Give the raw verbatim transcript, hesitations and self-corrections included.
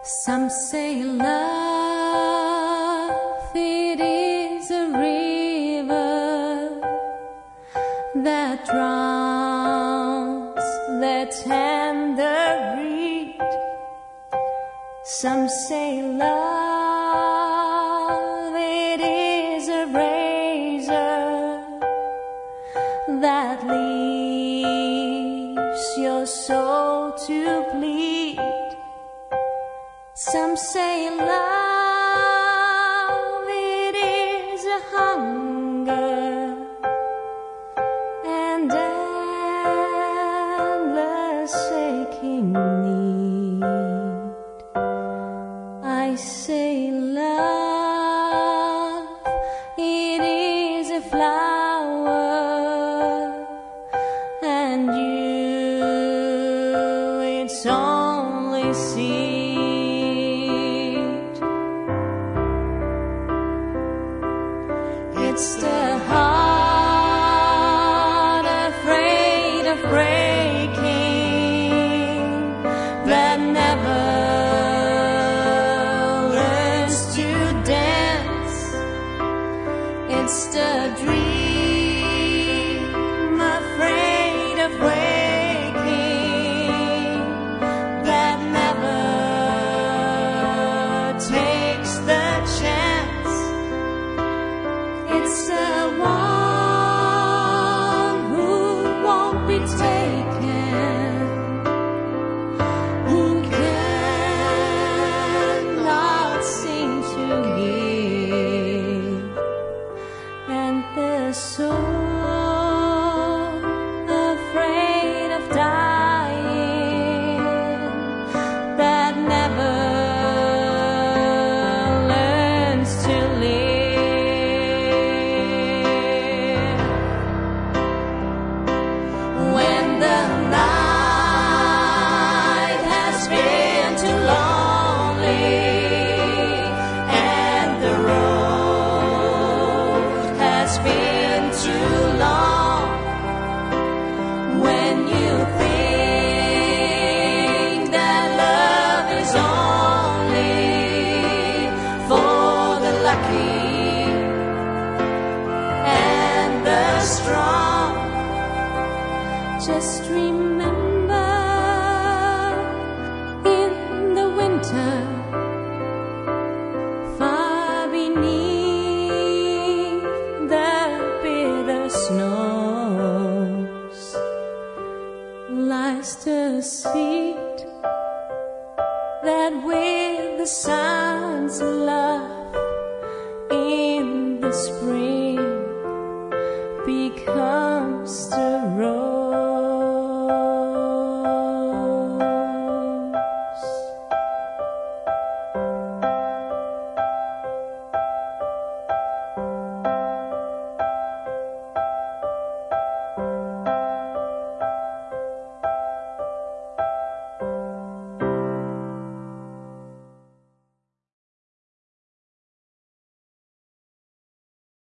Some say love, it is a river that drowns the tender reed. Some say love, it is a razor that leaves your soul to bleed. Some say love, it is a hunger and endless aching need. I say love, it is a flower, and you, it's only seed. It's the heart afraid of breaking that never learns to dance. It's the dream afraid of waking that never takes the chance. It's the one who won't be taken, who cannot seem to give, and the soul afraid of dying that never learns to live. Too long, when you think that love is only for the lucky and the strong, just remember in the winter, far beneath the snows lies the seed that with the sun's love